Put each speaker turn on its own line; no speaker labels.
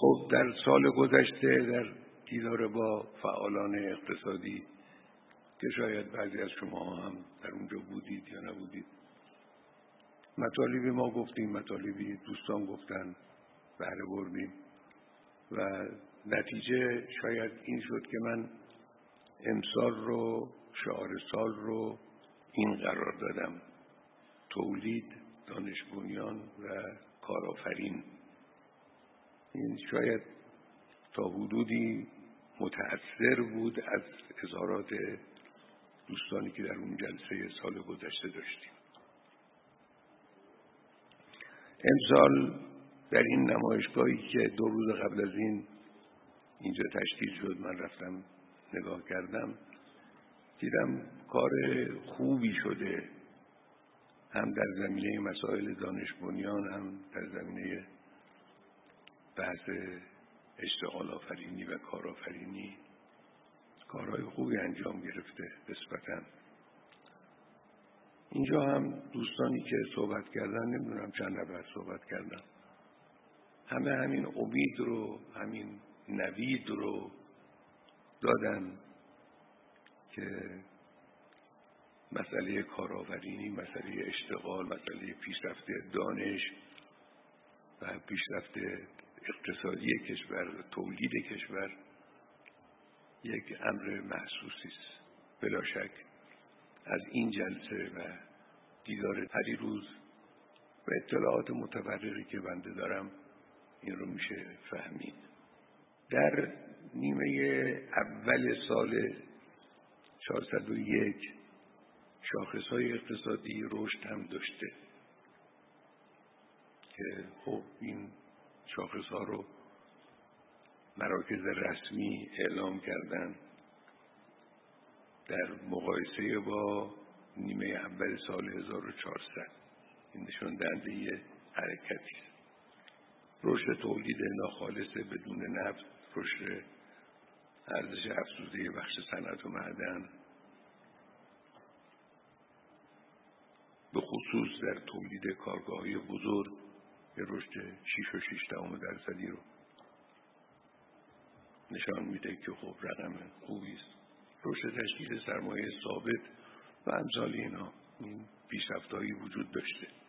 خب در سال گذشته در دیدار با فعالان اقتصادی که شاید بعضی از شما هم در اونجا بودید یا نبودید، مطالبی ما گفتیم، مطالبی دوستان گفتن، بهره بردیم و نتیجه شاید این شد که من امسال رو، شعار سال رو این قرار دادم: تولید، دانش بنیان و کارآفرین. این شاید تا حدودی متأثر بود از اظهارات دوستانی که در اون جلسه سال گذشته داشتیم. امسال در این نمایشگاهی که 2 روز قبل از این اینجا تشکیل شد، من رفتم نگاه کردم، دیدم کار خوبی شده، هم در زمینه مسائل دانش بنیان، هم در زمینه بحث اشتغال آفرینی و کارآفرینی کارهای خوبی انجام گرفته نسبتاً. اینجا هم دوستانی که صحبت کردن، نمیدونم چند نفر صحبت کردن، همه همین امید رو، همین نوید رو دادن که مسئله کارآفرینی، مسئله اشتغال، مسئله پیشرفت دانش و پیشرفت اقتصادی کشور، تولید کشور یک امر محسوسی است. بلا شک از این جلسه و دیدار پریروز و اطلاعات متفرقی که بنده دارم این رو میشه فهمید. در نیمه اول سال 401 شاخص‌های اقتصادی رشد هم داشته که خب این شاخص‌ها رو مراکز رسمی اعلام کردن. در مقایسه با نیمه اول سال 1400 این نشان دهنده حرکتی است. رشد تولید ناخالص بدون نفت، رشد ارزش افزوده بخش صنعت و معدن، به خصوص در تولید کارگاه‌های بزرگ به رشد 6.6% رو نشان میده که خب رقم خوبی است. رشد تشکیل سرمایه ثابت و امثال اینا، این پیشرفت‌هایی وجود داشته.